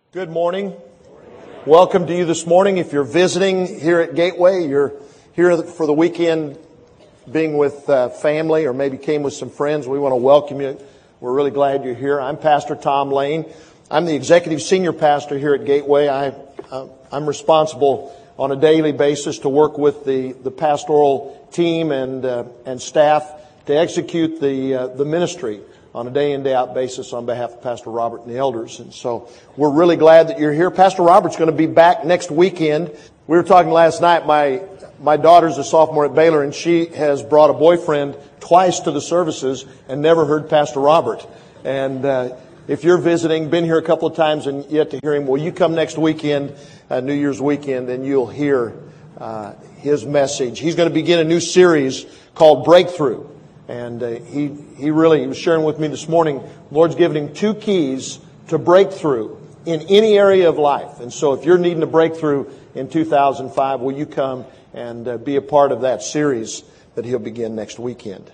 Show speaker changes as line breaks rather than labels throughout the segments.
Good morning. Welcome to you this morning. If you're visiting here at Gateway, you're here for the weekend being with family or maybe came with some friends, we want to welcome you. We're really glad you're here. I'm Pastor Tom Lane. I'm the executive senior pastor here at Gateway. I'm responsible on a daily basis to work with the pastoral team and staff to execute the ministry on a day in, day out basis on behalf of Pastor Robert and the elders. And so we're really glad that you're here. Pastor Robert's going to be back next weekend. We were talking last night, my daughter's a sophomore at Baylor, and she has brought a boyfriend twice to the services and never heard Pastor Robert. And if you're visiting, been here a couple of times and yet to hear him, well, you come next weekend, New Year's weekend, and you'll hear his message. He's going to begin a new series called Breakthrough. And he was sharing with me this morning, the Lord's given him 2 keys to breakthrough in any area of life. And so if you're needing a breakthrough in 2005, will you come and be a part of that series that he'll begin next weekend?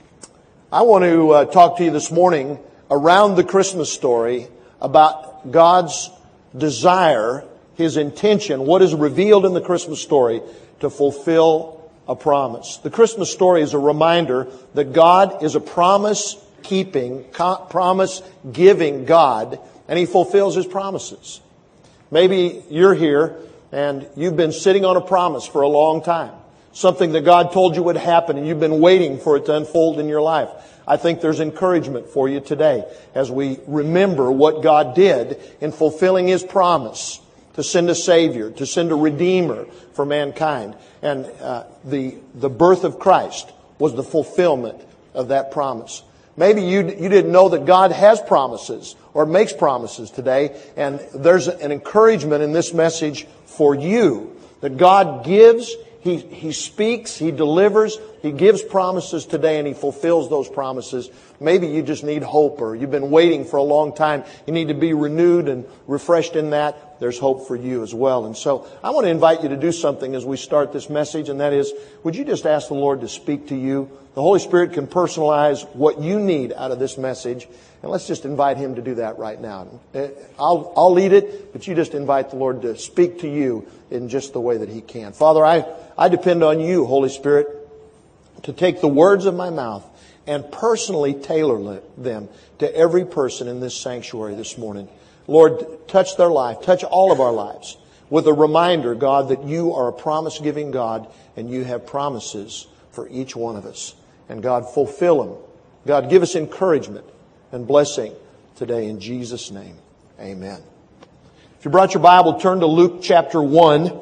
I want to talk to you this morning around the Christmas story about God's desire, His intention, what is revealed in the Christmas story to fulfill a promise. The Christmas story is a reminder that God is a promise-keeping, promise-giving God, and He fulfills His promises. Maybe you're here and you've been sitting on a promise for a long time. Something that God told you would happen and you've been waiting for it to unfold in your life. I think there's encouragement for you today as we remember what God did in fulfilling His promise to send a Savior, to send a Redeemer for mankind. And the birth of Christ was the fulfillment of that promise. Maybe you didn't know that God has promises or makes promises today. And there's an encouragement in this message for you that God gives, He speaks, He delivers, He gives promises today and He fulfills those promises. Maybe you just need hope or you've been waiting for a long time. You need to be renewed and refreshed in that. There's hope for you as well. And so I want to invite you to do something as we start this message, and that is, would you just ask the Lord to speak to you? The Holy Spirit can personalize what you need out of this message, and let's just invite Him to do that right now. I'll lead it, but you just invite the Lord to speak to you in just the way that He can. Father, I depend on you, Holy Spirit, to take the words of my mouth and personally tailor them to every person in this sanctuary this morning. Lord, touch their life, touch all of our lives with a reminder, God, that you are a promise-giving God and you have promises for each one of us. And God, fulfill them. God, give us encouragement and blessing today in Jesus' name. Amen. If you brought your Bible, turn to Luke chapter 1.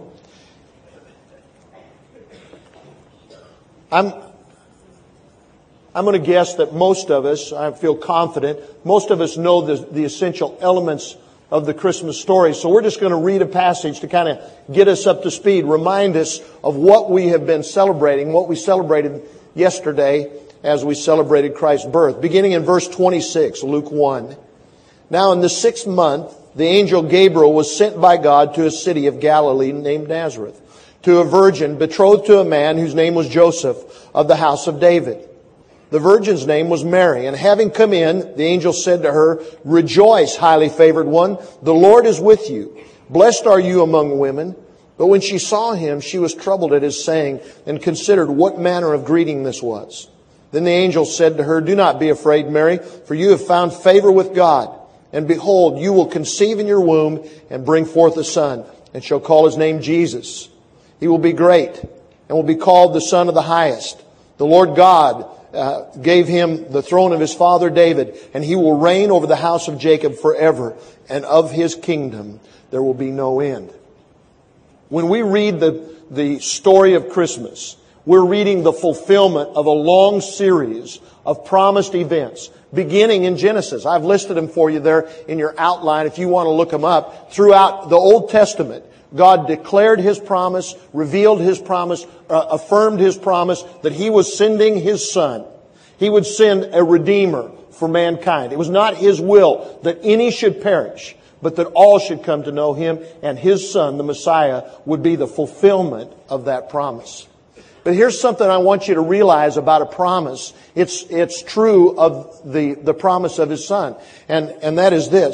I'm going to guess that most of us, I feel confident, most of us know the essential elements of the Christmas story. So we're just going to read a passage to kind of get us up to speed, remind us of what we have been celebrating, what we celebrated yesterday as we celebrated Christ's birth. Beginning in verse 26, Luke 1. Now in the 6th month, the angel Gabriel was sent by God to a city of Galilee named Nazareth, to a virgin betrothed to a man whose name was Joseph of the house of David. The virgin's name was Mary, and having come in, the angel said to her, "Rejoice, highly favored one, the Lord is with you. Blessed are you among women." But when she saw him, she was troubled at his saying, and considered what manner of greeting this was. Then the angel said to her, "Do not be afraid, Mary, for you have found favor with God. And behold, you will conceive in your womb and bring forth a son, and shall call his name Jesus. He will be great, and will be called the Son of the Highest. The Lord God gave him the throne of his father David, and he will reign over the house of Jacob forever, and of his kingdom there will be no end." When we read the story of Christmas, we're reading the fulfillment of a long series of promised events, beginning in Genesis. I've listed them for you there in your outline if you want to look them up. Throughout the Old Testament, God declared His promise, revealed His promise, affirmed His promise that He was sending His Son. He would send a Redeemer for mankind. It was not His will that any should perish, but that all should come to know Him, and His Son, the Messiah, would be the fulfillment of that promise. But here's something I want you to realize about a promise. It's true of the promise of His Son. And that is this.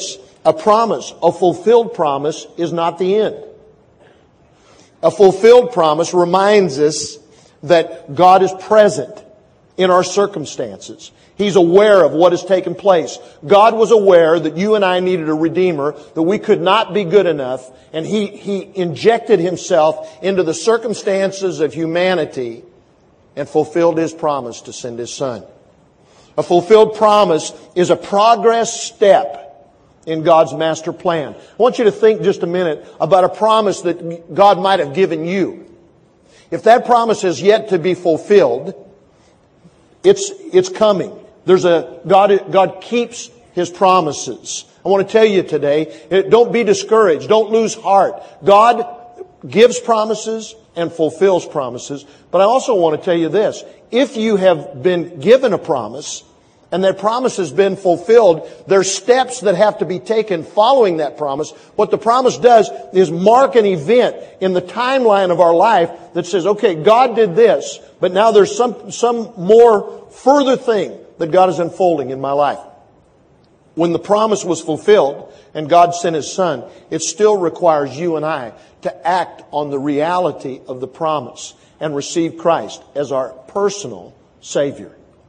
A promise, a fulfilled promise, is not the end. A fulfilled promise reminds us that God is present in our circumstances. He's aware of what has taken place. God was aware that you and I needed a Redeemer, that we could not be good enough, and He injected Himself into the circumstances of humanity and fulfilled His promise to send His Son. A fulfilled promise is a progress step in God's master plan. I want you to think just a minute about a promise that God might have given you. If that promise is yet to be fulfilled, it's coming. God keeps His promises. I want to tell you today, don't be discouraged. Don't lose heart. God gives promises and fulfills promises. But I also want to tell you this. If you have been given a promise and that promise has been fulfilled, there's steps that have to be taken following that promise. What the promise does is mark an event in the timeline of our life that says, okay, God did this, but now there's some more further thing that God is unfolding in my life. When the promise was fulfilled and God sent His Son, it still requires you and I to act on the reality of the promise and receive Christ as our personal Savior.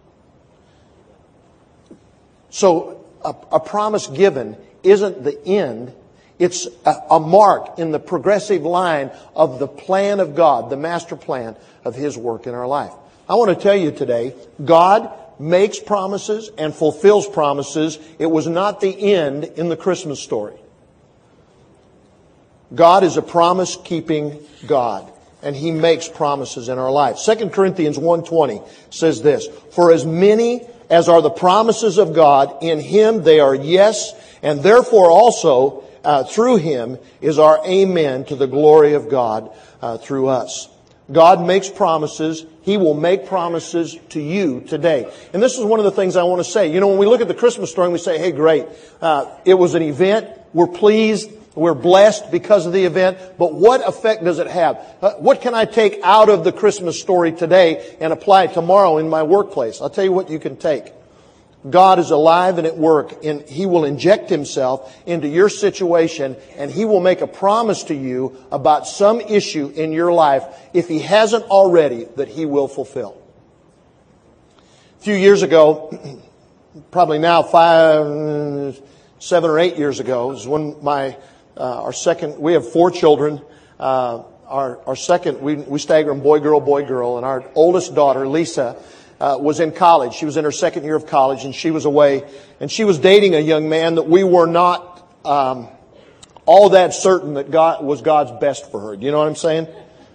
So a promise given isn't the end. It's a mark in the progressive line of the plan of God, the master plan of His work in our life. I want to tell you today, God makes promises and fulfills promises. It was not the end in the Christmas story. God is a promise-keeping God, and He makes promises in our life. 2 Corinthians 1:20 says this, "For as many as are the promises of God, in Him they are yes, and therefore also through Him is our amen to the glory of God through us." God makes promises. He will make promises to you today. And this is one of the things I want to say. You know, when we look at the Christmas story and we say, hey, great, it was an event. We're pleased. We're blessed because of the event. But what effect does it have? What can I take out of the Christmas story today and apply it tomorrow in my workplace? I'll tell you what you can take. God is alive and at work, and He will inject Himself into your situation, and He will make a promise to you about some issue in your life, if He hasn't already, that He will fulfill. A few years ago, probably now 7 or 8 years ago, is when our second, we have 4 children. Our second, we stagger them boy, girl, and our oldest daughter, Lisa, was in college. She was in her second year of college, and she was away. And she was dating a young man that we were not all that certain that God was God's best for her. Do you know what I'm saying?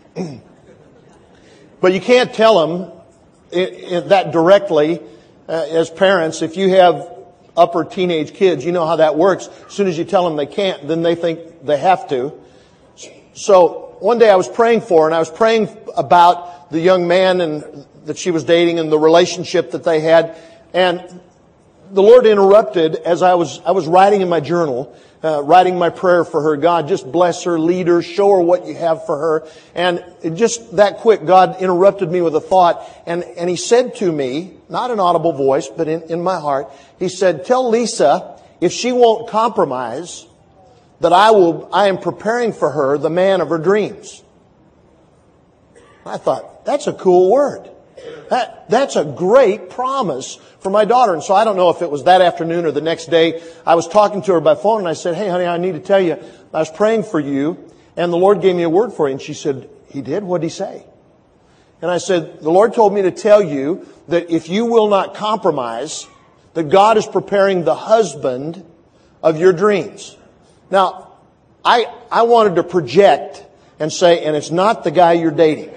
But you can't tell them that directly as parents. If you have upper teenage kids, you know how that works. As soon as you tell them they can't, then they think they have to. So one day I was praying for her, and I was praying about the young man and that she was dating and the relationship that they had. And the Lord interrupted as I was writing in my journal, writing my prayer for her. God, just bless her, lead her, show her what you have for her. And just that quick, God interrupted me with a thought. And He said to me, not an audible voice, but in my heart, He said, tell Lisa, if she won't compromise, that I am preparing for her the man of her dreams. I thought, that's a cool word. That's a great promise for my daughter. And so I don't know if it was that afternoon or the next day. I was talking to her by phone and I said, hey, honey, I need to tell you, I was praying for you and the Lord gave me a word for you. And she said, He did? What did He say? And I said, the Lord told me to tell you that if you will not compromise, that God is preparing the husband of your dreams. Now, I wanted to project and say, and it's not the guy you're dating.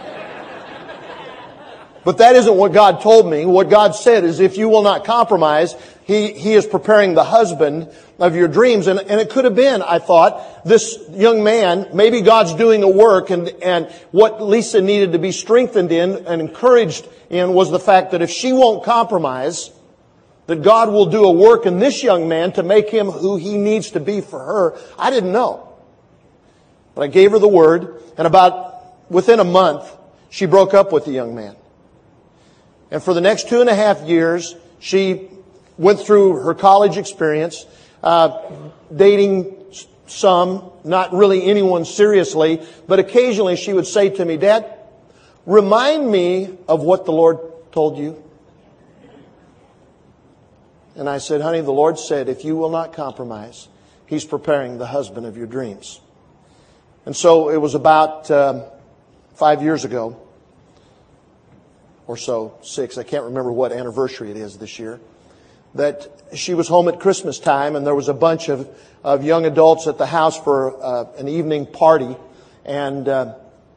But that isn't what God told me. What God said is if you will not compromise, He is preparing the husband of your dreams. And it could have been, I thought, this young man, maybe God's doing a work and what Lisa needed to be strengthened in and encouraged in was the fact that if she won't compromise, that God will do a work in this young man to make him who He needs to be for her. I didn't know. But I gave her the word, and within a month, she broke up with the young man. And for the next 2.5 years, she went through her college experience. dating some, not really anyone seriously, but occasionally she would say to me, Dad, remind me of what the Lord told you. And I said, honey, the Lord said, if you will not compromise, He's preparing the husband of your dreams. And so it was about 5 years ago, or so, 6, I can't remember what anniversary it is this year, that she was home at Christmas time, and there was a bunch of young adults at the house for an evening party. And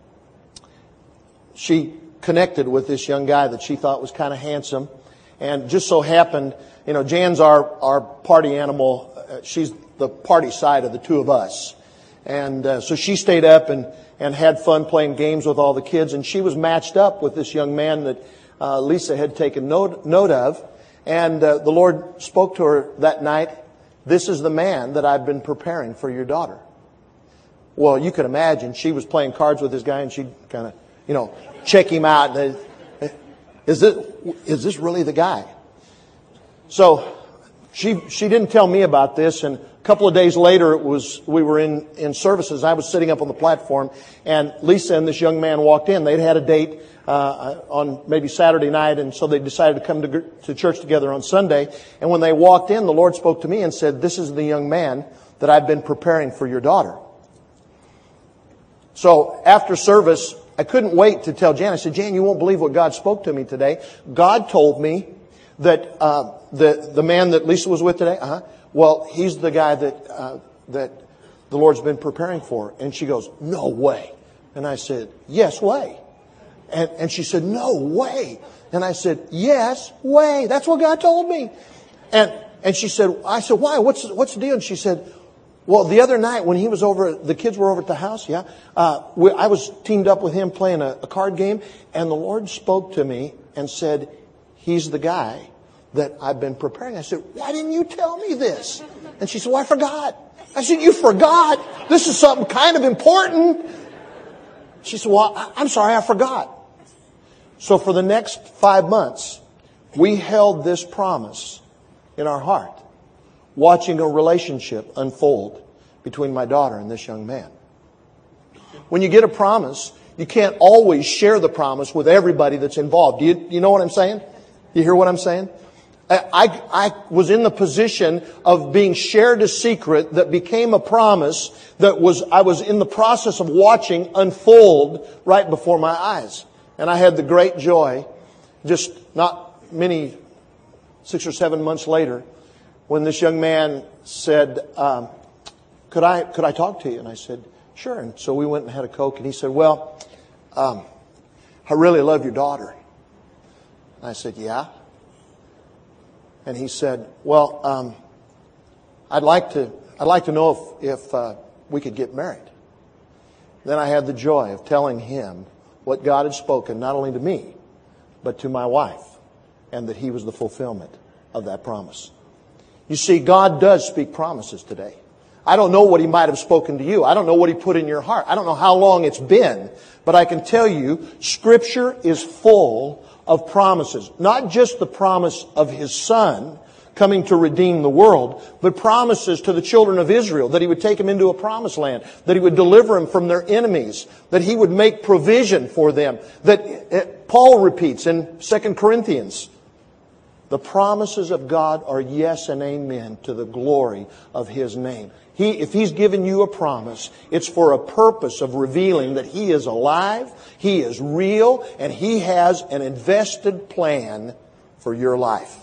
she connected with this young guy that she thought was kind of handsome. And just so happened, Jan's our party animal. She's the party side of the two of us. And so she stayed up and had fun playing games with all the kids. And she was matched up with this young man that Lisa had taken note of. And the Lord spoke to her that night, this is the man that I've been preparing for your daughter. Well, you can imagine she was playing cards with this guy and she'd kind of, check him out. Is this really the guy? So she didn't tell me about this, and a couple of days later we were in services. I was sitting up on the platform, and Lisa and this young man walked in. They'd had a date on maybe Saturday night, and so they decided to come to church together on Sunday. And when they walked in, the Lord spoke to me and said, this is the young man that I've been preparing for your daughter. So after service, I couldn't wait to tell Jan. I said, Jan, you won't believe what God spoke to me today. God told me that the man that Lisa was with today, well, he's the guy that the Lord's been preparing for. And she goes, no way. And I said, yes way. And she said, no way. And I said, yes way. That's what God told me. And she said, I said, why? What's the deal? And she said, well, the other night when he was over, the kids were over at the house, I was teamed up with him playing a card game, and the Lord spoke to me and said, he's the guy that I've been preparing. I said, why didn't you tell me this? And she said, well, I forgot. I said, you forgot? This is something kind of important. She said, well, I'm sorry, I forgot. So for the next 5 months, we held this promise in our heart, watching a relationship unfold between my daughter and this young man. When you get a promise, you can't always share the promise with everybody that's involved. Do you know what I'm saying? You hear what I'm saying? I was in the position of being shared a secret that became a promise that I was in the process of watching unfold right before my eyes. And I had the great joy, just not many 6 or 7 months later, when this young man said, could I talk to you? And I said, sure. And so we went and had a Coke, and he said, well, I really love your daughter. And I said, yeah. And he said, well, I'd like to know if we could get married. Then I had the joy of telling him what God had spoken, not only to me, but to my wife, and that he was the fulfillment of that promise. You see, God does speak promises today. I don't know what He might have spoken to you. I don't know what He put in your heart. I don't know how long it's been. But I can tell you, Scripture is full of promises. Not just the promise of His Son coming to redeem the world, but promises to the children of Israel that He would take them into a promised land, that He would deliver them from their enemies, that He would make provision for them. That Paul repeats in 2 Corinthians, the promises of God are yes and amen to the glory of His name. If He's given you a promise, it's for a purpose of revealing that He is alive, He is real, and He has an invested plan for your life.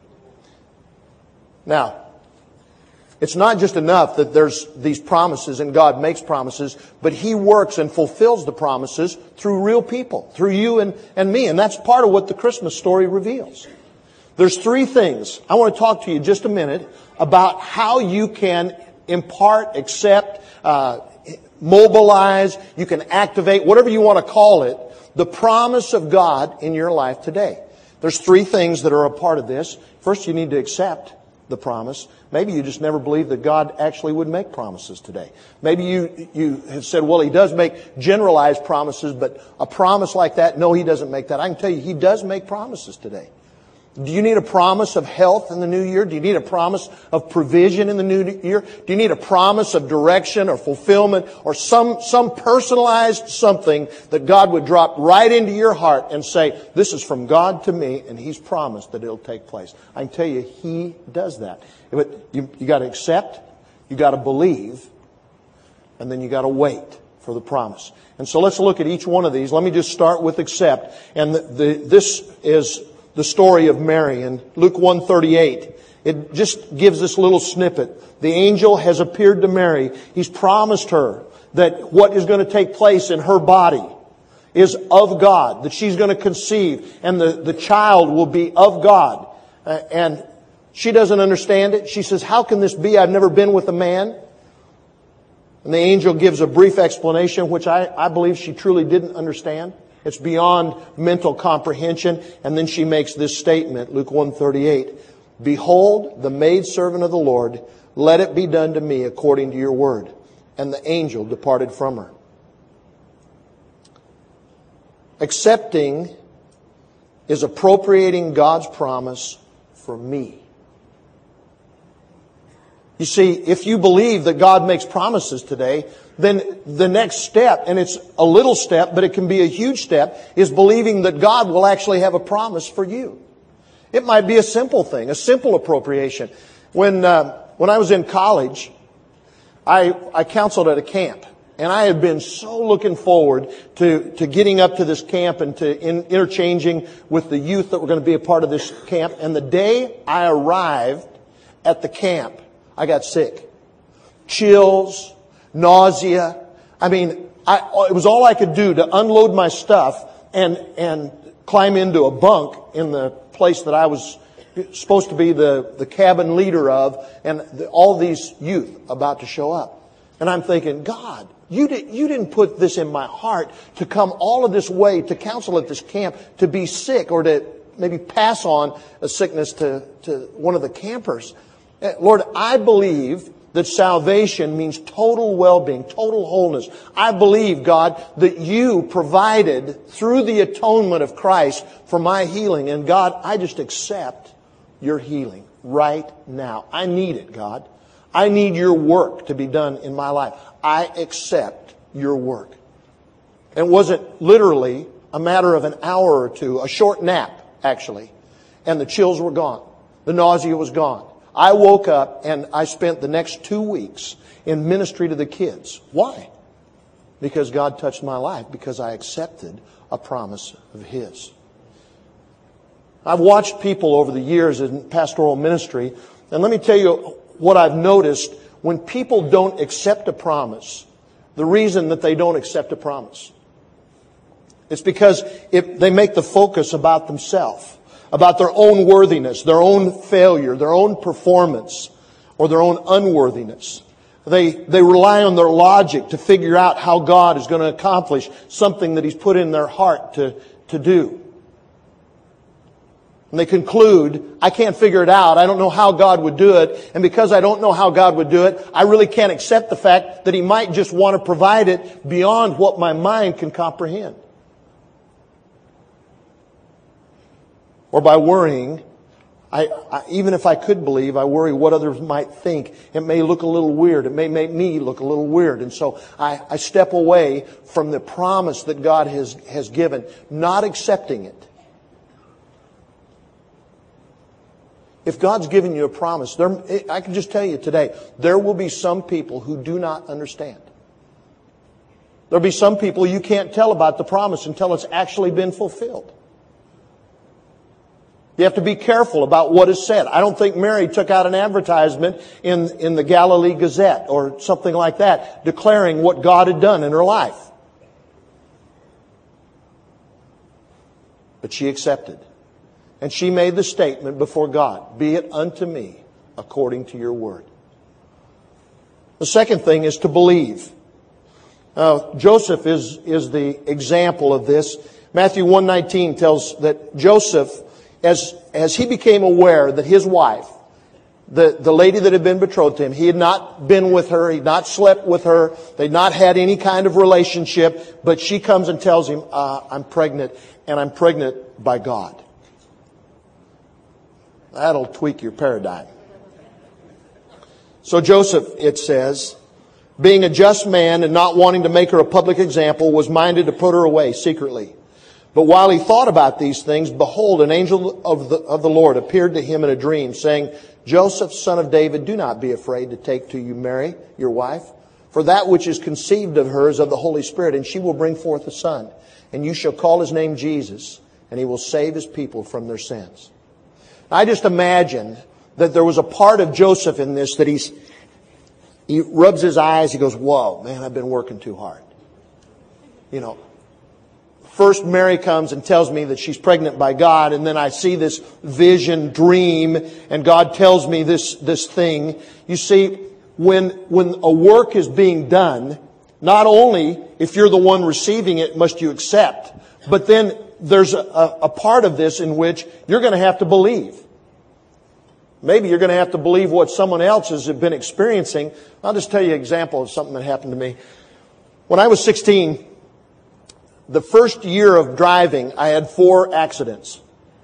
Now, it's not just enough that there's these promises and God makes promises, but He works and fulfills the promises through real people, through you and me. And that's part of what the Christmas story reveals. There's 3 things. I want to talk to you just a minute about how you can impart, accept, mobilize, you can activate, whatever you want to call it, the promise of God in your life today. There's 3 things that are a part of this. First, you need to accept the promise. Maybe you just never believed that God actually would make promises today. Maybe you have said, well, He does make generalized promises, but a promise like that, no, He doesn't make that. I can tell you, He does make promises today. Do you need a promise of health in the new year? Do you need a promise of provision in the new year? Do you need a promise of direction or fulfillment or some personalized something that God would drop right into your heart and say, this is from God to me and He's promised that it'll take place? I can tell you He does that. But you got to accept, you got to believe, and then you got to wait for the promise. And so let's look at each one of these. Let me just start with accept. And this is the story of Mary in Luke 1:38. It just gives this little snippet. The angel has appeared to Mary. He's promised her that what is going to take place in her body is of God, that she's going to conceive, and the child will be of God. And she doesn't understand it. She says, how can this be? I've never been with a man. And the angel gives a brief explanation, which I believe she truly didn't understand. It's beyond mental comprehension. And then she makes this statement, Luke 1:38. Behold, the maidservant of the Lord, let it be done to me according to your word. And the angel departed from her. Accepting is appropriating God's promise for me. You see, if you believe that God makes promises today, then the next step, and it's a little step, but it can be a huge step, is believing that God will actually have a promise for you. It might be a simple thing, a simple appropriation. When I was in college, I counseled at a camp. And I had been so looking forward to getting up to this camp and to interchanging with the youth that were going to be a part of this camp. And the day I arrived at the camp, I got sick. Chills, nausea. I mean, it was all I could do to unload my stuff and climb into a bunk in the place that I was supposed to be the cabin leader of, and all these youth about to show up. And I'm thinking, God, you didn't put this in my heart to come all of this way to counsel at this camp, to be sick or to maybe pass on a sickness to one of the campers. Lord, I believe that salvation means total well-being, total wholeness. I believe, God, that you provided through the atonement of Christ for my healing. And God, I just accept your healing right now. I need it, God. I need your work to be done in my life. I accept your work. It wasn't literally a matter of an hour or two, a short nap, actually. And the chills were gone. The nausea was gone. I woke up and I spent the next 2 weeks in ministry to the kids. Why? Because God touched my life, because I accepted a promise of His. I've watched people over the years in pastoral ministry, and let me tell you what I've noticed. When people don't accept a promise, the reason that they don't accept a promise, it's because they make the focus about themselves, about their own worthiness, their own failure, their own performance, or their own unworthiness. They rely on their logic to figure out how God is going to accomplish something that He's put in their heart to do. And they conclude, I can't figure it out. I don't know how God would do it. And because I don't know how God would do it, I really can't accept the fact that He might just want to provide it beyond what my mind can comprehend. Or by worrying, even if I could believe, I worry what others might think. It may look a little weird. It may make me look a little weird. And so I step away from the promise that God has given, not accepting it. If God's given you a promise, I can just tell you today, there will be some people who do not understand. There'll be some people you can't tell about the promise until it's actually been fulfilled. You have to be careful about what is said. I don't think Mary took out an advertisement in the Galilee Gazette or something like that, declaring what God had done in her life. But she accepted. And she made the statement before God, be it unto me according to your word. The second thing is to believe. Joseph is the example of this. Matthew 1:19 tells that Joseph, as he became aware that his wife, the lady that had been betrothed to him, he had not been with her, he had not slept with her, they'd not had any kind of relationship, but she comes and tells him, I'm pregnant, and I'm pregnant by God. That'll tweak your paradigm. So Joseph, it says, being a just man and not wanting to make her a public example, was minded to put her away secretly. But while he thought about these things, behold, an angel of the Lord appeared to him in a dream, saying, Joseph, son of David, do not be afraid to take to you Mary, your wife, for that which is conceived of her is of the Holy Spirit, and she will bring forth a son, and you shall call his name Jesus, and he will save his people from their sins. I just imagine that there was a part of Joseph in this that he rubs his eyes, he goes, whoa, man, I've been working too hard. First Mary comes and tells me that she's pregnant by God, and then I see this vision, dream, and God tells me this thing. You see, when a work is being done, not only if you're the one receiving it must you accept, but then there's a part of this in which you're going to have to believe. Maybe you're going to have to believe what someone else has been experiencing. I'll just tell you an example of something that happened to me. When I was 16, the first year of driving, I had 4 accidents.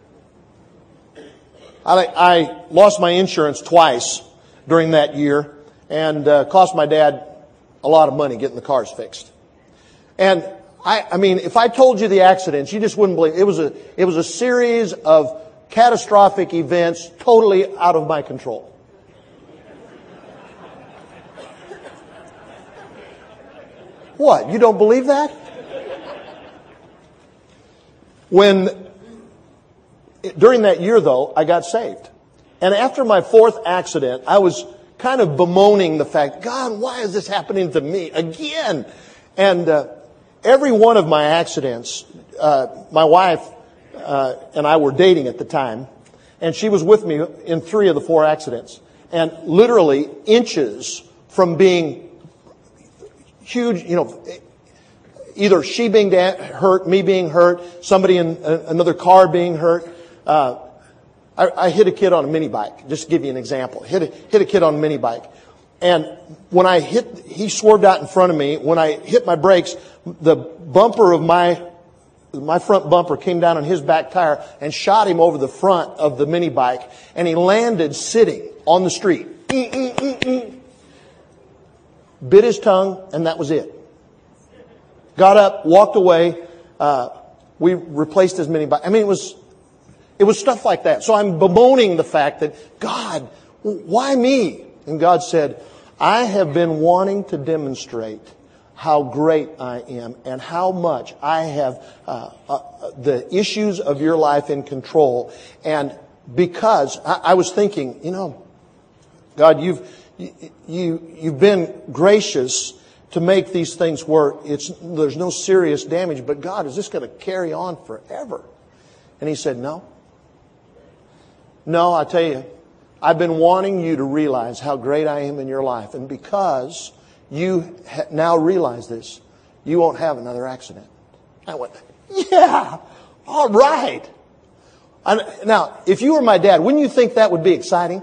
I lost my insurance twice during that year and cost my dad a lot of money getting the cars fixed. And I mean, if I told you the accidents, you just wouldn't believe it. It was a series of catastrophic events totally out of my control. What? You don't believe that? During that year, though, I got saved. And after my 4th accident, I was kind of bemoaning the fact, God, why is this happening to me again? And every one of my accidents, my wife and I were dating at the time, and she was with me in 3 of the 4 accidents. And literally inches from being huge, either she being hurt, me being hurt, somebody in another car being hurt. I hit a kid on a mini bike. Just to give you an example. Hit a kid on a mini bike. And when he swerved out in front of me. When I hit my brakes, the bumper of my front bumper came down on his back tire and shot him over the front of the mini bike. And he landed sitting on the street. Bit his tongue, and that was it. Got up, walked away. We replaced his mini bike. I mean, it was stuff like that. So I'm bemoaning the fact that, God, why me? And God said, I have been wanting to demonstrate how great I am and how much I have the issues of your life in control. And because I was thinking, God, you've been gracious to make these things work. There's no serious damage, but God, is this going to carry on forever? And he said, no. No, I tell you, I've been wanting you to realize how great I am in your life. And because you now realize this, you won't have another accident. I went, yeah, all right. Now, if you were my dad, wouldn't you think that would be exciting?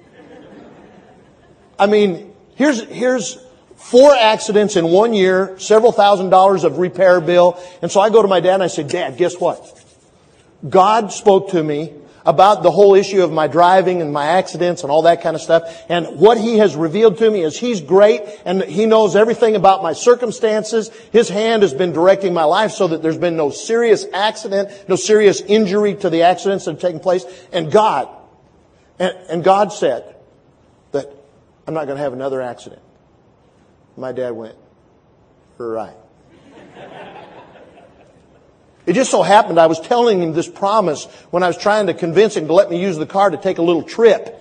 I mean, here's 4 accidents in 1 year, several $1,000s of repair bill. And so I go to my dad and I say, Dad, guess what? God spoke to me about the whole issue of my driving and my accidents and all that kind of stuff. And what He has revealed to me is He's great and He knows everything about my circumstances. His hand has been directing my life so that there's been no serious accident, no serious injury to the accidents that have taken place. And God said that I'm not going to have another accident. My dad went, you're right. It just so happened I was telling him this promise when I was trying to convince him to let me use the car to take a little trip.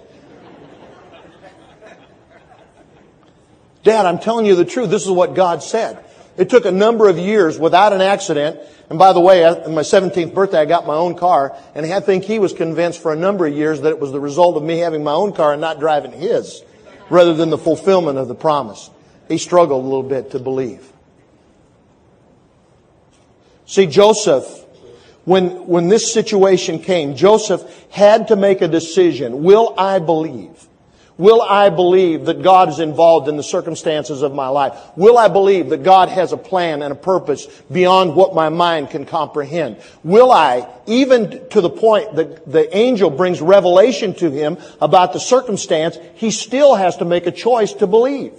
Dad, I'm telling you the truth. This is what God said. It took a number of years without an accident. And by the way, on my 17th birthday, I got my own car. And I think he was convinced for a number of years that it was the result of me having my own car and not driving his, rather than the fulfillment of the promise. He struggled a little bit to believe. See, Joseph, when this situation came, Joseph had to make a decision. Will I believe? Will I believe that God is involved in the circumstances of my life? Will I believe that God has a plan and a purpose beyond what my mind can comprehend? Will I, even to the point that the angel brings revelation to him about the circumstance, he still has to make a choice to believe?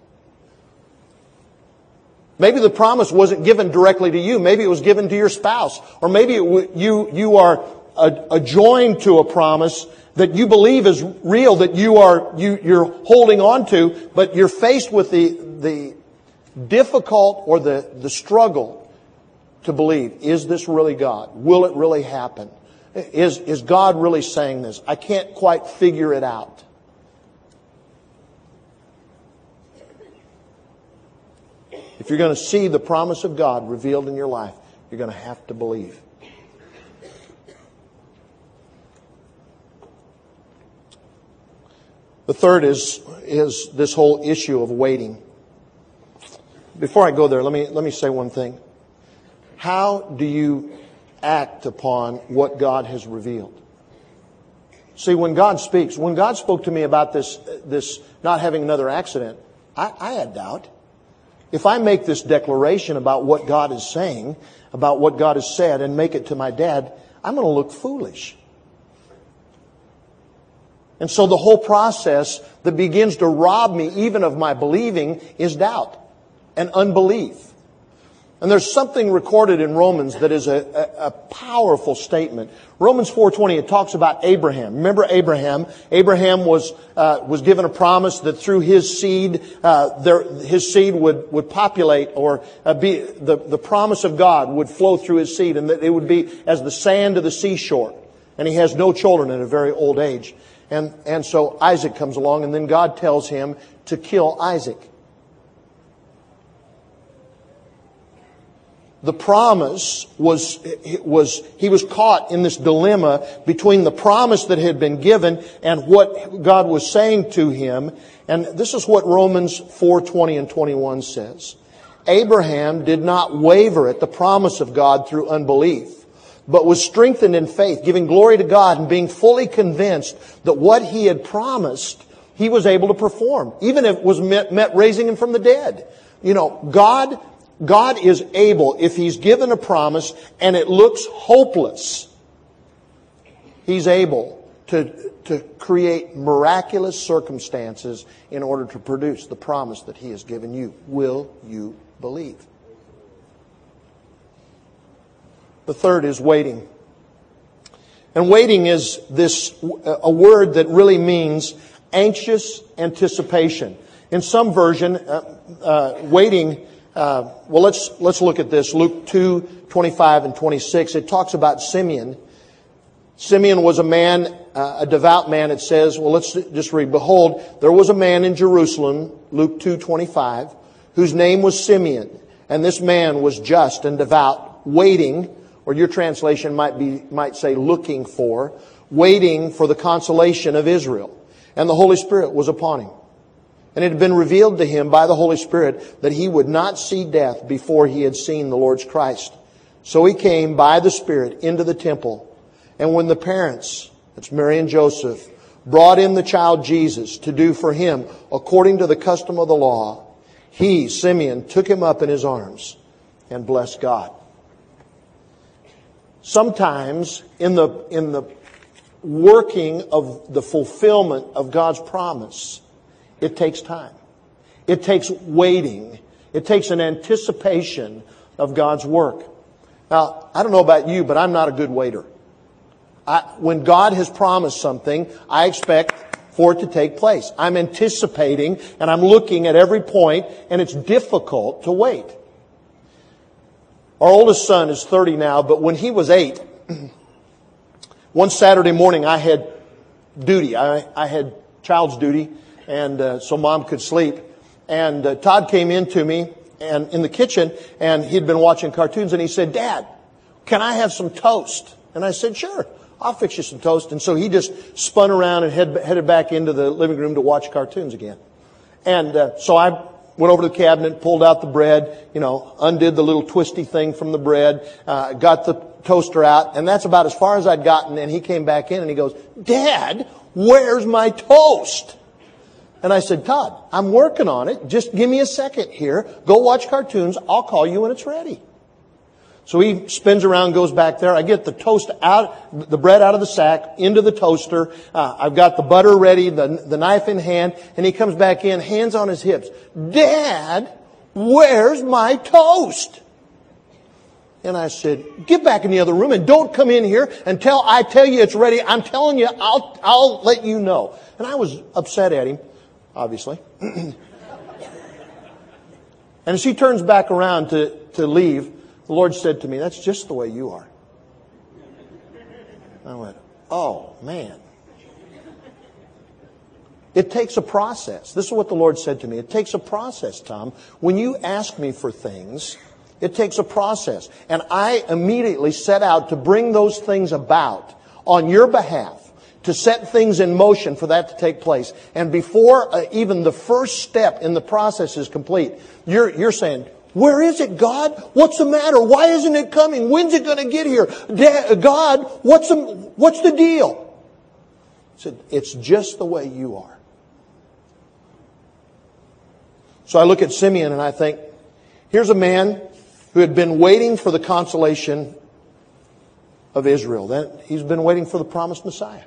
Maybe the promise wasn't given directly to you. Maybe it was given to your spouse. Or maybe you are adjoined to a promise that you believe is real, that you're holding on to, but you're faced with the difficult or the struggle to believe. Is this really God? Will it really happen? Is God really saying this? I can't quite figure it out. If you're going to see the promise of God revealed in your life, you're going to have to believe. The third is this whole issue of waiting. Before I go there, let me say one thing. How do you act upon what God has revealed? See, when God speaks, when God spoke to me about this not having another accident, I had doubt. If I make this declaration about what God is saying, about what God has said, and make it to my dad, I'm going to look foolish. And so the whole process that begins to rob me even of my believing is doubt and unbelief. And there's something recorded in Romans that is a powerful statement. Romans 4:20, it talks about Abraham. Remember Abraham? Abraham was given a promise that through his seed, his seed would populate, or be the promise of God would flow through his seed, and that it would be as the sand of the seashore. And he has no children at a very old age. And so Isaac comes along, and then God tells him to kill Isaac. The promise was he was caught in this dilemma between the promise that had been given and what God was saying to him. And this is what Romans 4:20 and 21 says. Abraham did not waver at the promise of God through unbelief, but was strengthened in faith, giving glory to God and being fully convinced that what he had promised, he was able to perform, even if it was meant raising him from the dead. You know, God is able, if He's given a promise and it looks hopeless, He's able to create miraculous circumstances in order to produce the promise that He has given you. Will you believe? The third is waiting. And waiting is a word that really means anxious anticipation. In some version, waiting. Well, let's look at this. Luke 2:25 and 26. It talks about Simeon. Simeon was a man, a devout man. It says, well, let's just read. Behold, there was a man in Jerusalem, Luke 2:25, whose name was Simeon, and this man was just and devout, waiting, or your translation might say looking for, waiting for the consolation of Israel. And the Holy Spirit was upon him. And it had been revealed to him by the Holy Spirit that he would not see death before he had seen the Lord's Christ. So he came by the Spirit into the temple. And when the parents, that's Mary and Joseph, brought in the child Jesus to do for him according to the custom of the law, he, Simeon, took him up in his arms and blessed God. Sometimes in the working of the fulfillment of God's promise, it takes time. It takes waiting. It takes an anticipation of God's work. Now, I don't know about you, but I'm not a good waiter. When God has promised something, I expect for it to take place. I'm anticipating and I'm looking at every point, and it's difficult to wait. Our oldest son is 30 now, but when he was 8, one Saturday morning I had duty. I had child's duty, and so Mom could sleep. And Todd came in to me and in the kitchen, and he'd been watching cartoons, and he said, "Dad, can I have some toast?" And I said, "Sure, I'll fix you some toast." And so he just spun around and headed back into the living room to watch cartoons again. And so I went over to the cabinet, pulled out the bread, undid the little twisty thing from the bread, got the toaster out, and that's about as far as I'd gotten. And he came back in and he goes, "Dad, where's my toast?" And I said, Todd, I'm working on it. Just give me a second here. Go watch cartoons. I'll call you when it's ready. So he spins around, goes back there. I get the toast out, the bread out of the sack, into the toaster. I've got the butter ready, the knife in hand. And he comes back in, hands on his hips. Dad, where's my toast? And I said, get back in the other room and don't come in here until I tell you it's ready. I'm telling you, I'll let you know. And I was upset at him, obviously. And as he turns back around to leave, the Lord said to me, that's just the way you are. I went, oh, man. It takes a process. This is what the Lord said to me. It takes a process, Tom. When you ask me for things, it takes a process. And I immediately set out to bring those things about on your behalf, to set things in motion for that to take place. And before even the first step in the process is complete, you're saying, where is it, God? What's the matter? Why isn't it coming? When's it going to get here? God, what's the deal? I said, it's just the way you are. So I look at Simeon and I think, here's a man who had been waiting for the consolation of Israel. He's been waiting for the promised Messiah.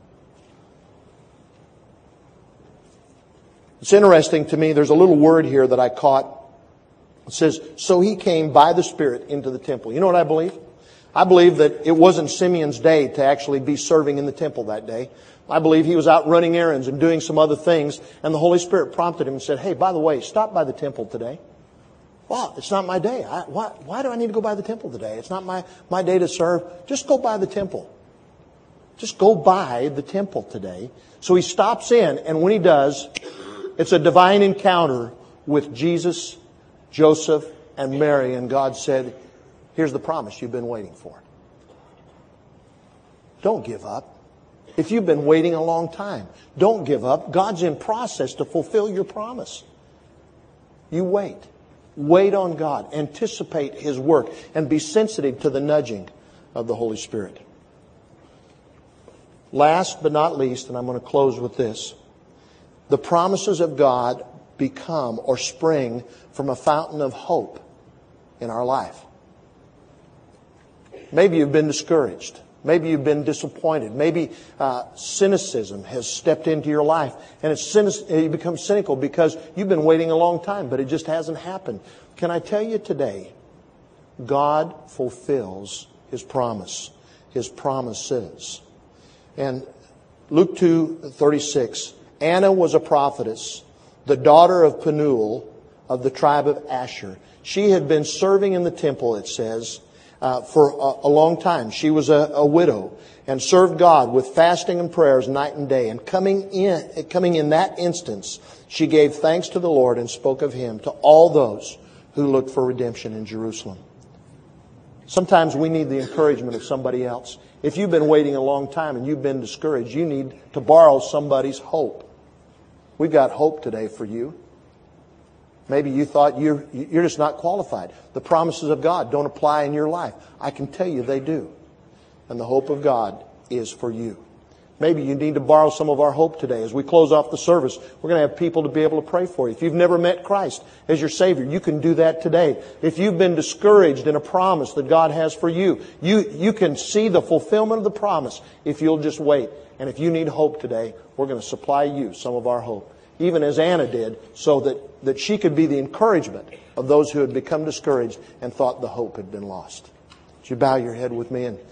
It's interesting to me, there's a little word here that I caught. It says, so he came by the Spirit into the temple. You know what I believe? I believe that it wasn't Simeon's day to actually be serving in the temple that day. I believe he was out running errands and doing some other things. And the Holy Spirit prompted him and said, hey, by the way, stop by the temple today. Well, it's not my day. Why do I need to go by the temple today? It's not my day to serve. Just go by the temple. Just go by the temple today. So he stops in, and when he does, it's a divine encounter with Jesus, Joseph, and Mary. And God said, here's the promise you've been waiting for. Don't give up. If you've been waiting a long time, don't give up. God's in process to fulfill your promise. You wait. Wait on God. Anticipate His work. And be sensitive to the nudging of the Holy Spirit. Last but not least, and I'm going to close with this. The promises of God become or spring from a fountain of hope in our life. Maybe you've been discouraged. Maybe you've been disappointed. Maybe cynicism has stepped into your life. And you become cynical because you've been waiting a long time, but it just hasn't happened. Can I tell you today, God fulfills His promise. His promises. And Luke 2:36, Anna was a prophetess, the daughter of Penuel of the tribe of Asher. She had been serving in the temple, it says, for a long time. She was a widow and served God with fasting and prayers night and day. And coming in that instance, she gave thanks to the Lord and spoke of Him to all those who looked for redemption in Jerusalem. Sometimes we need the encouragement of somebody else. If you've been waiting a long time and you've been discouraged, you need to borrow somebody's hope. We've got hope today for you. Maybe you thought you're just not qualified. The promises of God don't apply in your life. I can tell you they do. And the hope of God is for you. Maybe you need to borrow some of our hope today. As we close off the service, we're going to have people to be able to pray for you. If you've never met Christ as your Savior, you can do that today. If you've been discouraged in a promise that God has for you, you can see the fulfillment of the promise if you'll just wait. And if you need hope today, we're going to supply you some of our hope. Even as Anna did, so that she could be the encouragement of those who had become discouraged and thought the hope had been lost. Would you bow your head with me? And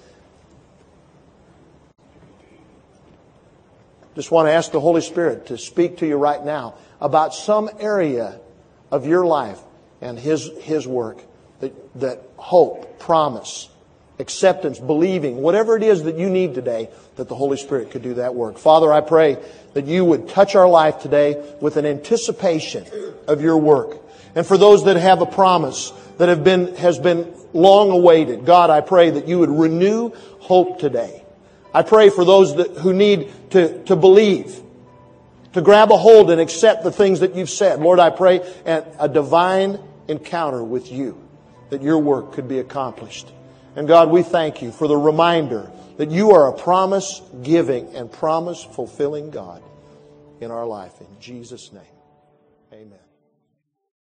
just want to ask the Holy Spirit to speak to you right now about some area of your life and His work. That hope, promise, acceptance, believing, whatever it is that you need today, that the Holy Spirit could do that work. Father, I pray that you would touch our life today with an anticipation of your work. And for those that have a promise that has been long awaited, God, I pray that you would renew hope today. I pray for those who need to believe, to grab a hold and accept the things that you've said. Lord, I pray a divine encounter with you, that your work could be accomplished. And God, we thank you for the reminder that you are a promise-giving and promise-fulfilling God. in our life. In Jesus' name, amen.